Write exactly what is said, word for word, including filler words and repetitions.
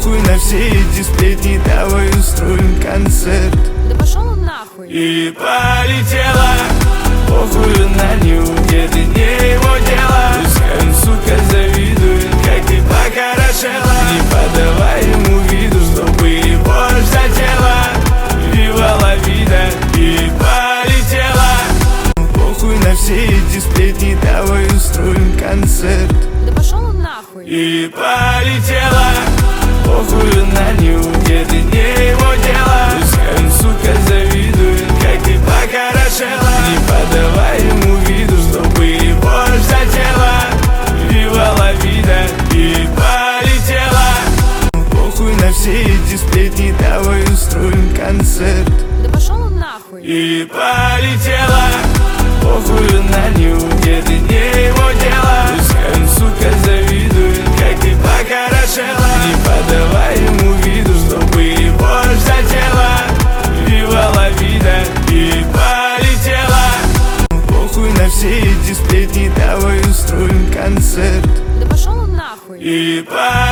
Похуй на все эти сплетни, давай устроим концерт. Да пошел он нахуй. И полетела, похуй на нее, где-то не его дело. Пускай он, сука, завидует, как ты похорошела. Не подавай ему виду, чтобы его затела. Вива ла вида. И полетела, похуй на все эти сплетни, давай устроим концерт. Да пошел он нахуй. И полетела, похуй на нее, где-то не его дело. Пускай он, сука, завидует, как ты похорошела. Не подавай ему виду, чтобы его затела. Вива ла вида. И полетела, похуй на все эти сплетни, давай устроим концерт. Да пошел он нахуй. И полетела, похуй на нее, где-то не его дело. Пускай он, сука, завидует, как ты похорошела. Не подавай ему виду, чтобы его затела. Вива ла вида. И полетела, похуй на все эти сплетни, давай устроим концерт. Да пошел он нахуй. И полетела.